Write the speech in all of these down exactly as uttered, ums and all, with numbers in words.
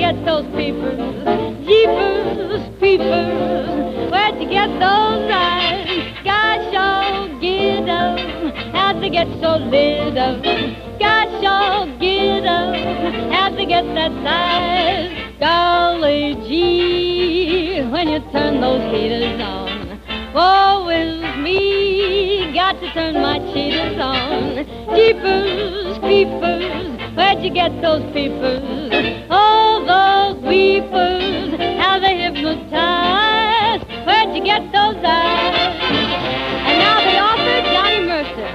get those peepers? Jeepers, peepers, where'd you get those eyes? Gosh, oh, get 'em, how'd they get so little? Gosh, oh, get 'em, how'd they get that size? Golly gee, when you turn those heaters on, woe is me, got to turn my cheaters on. Jeepers, peepers, where'd you get those peepers? Oh, those weepers, how they hypnotize. Where'd you get those eyes? And now the author, Johnny Mercer.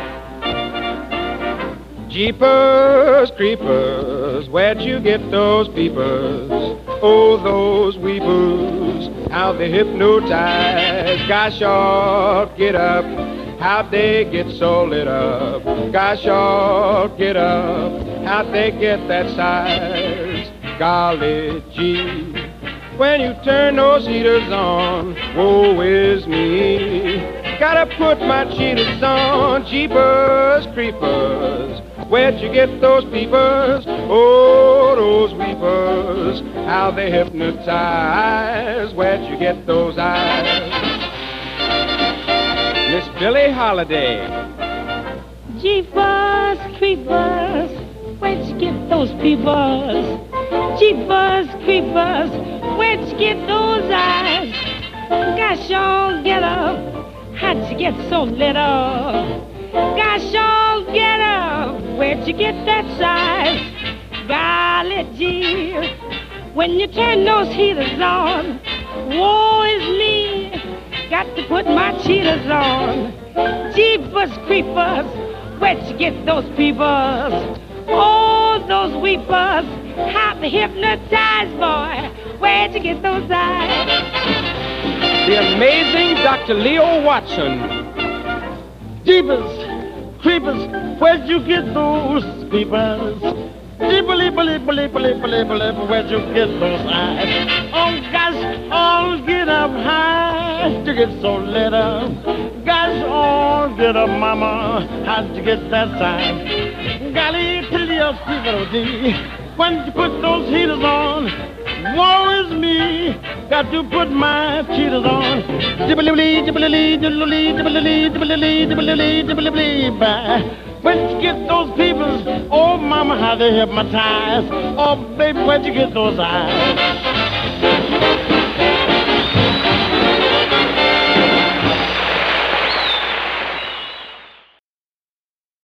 Jeepers, creepers, where'd you get those peepers? Oh, those weepers, how they hypnotize. Gosh, oh, get up, how'd they get so lit up? Gosh, oh, get up, how'd they get that size? Golly gee, when you turn those heaters on, woe is me. Gotta put my cheaters on. Jeepers, creepers, where'd you get those peepers? Oh, those weepers, how they hypnotize. Where'd you get those eyes? Miss Billie Holiday. Jeepers, creepers, where'd you get those peepers? Jeepers, creepers, where'd you get those eyes? Gosh, oh, get up, how'd you get so little? Gosh, oh, get up, where'd you get that size? Golly gee, when you turn those heaters on, woe is me, got to put my cheaters on. Jeepers, creepers, where'd you get those peepers? Oh, those weepers, how they hypnotize, boy. Where'd you get those eyes? The amazing Doctor Leo Watson. Jeepers, creepers, where'd you get those peepers? Jeepers, where'd you get those eyes? Oh, gosh, oh, get up high, you get so lit up. Gosh, oh, get up, mama, how'd you get that size? Golly, tell you, Steve, when you put those heaters on, woe is me, got to put my cheaters on. Jibble-lee, jibble-lee, jibble-lee, jibble-lee, jibble-lee, jibble-lee, jibble-lee, bye. When you get those people, oh, mama, how they hypnotize. Oh, baby, where'd you get those eyes?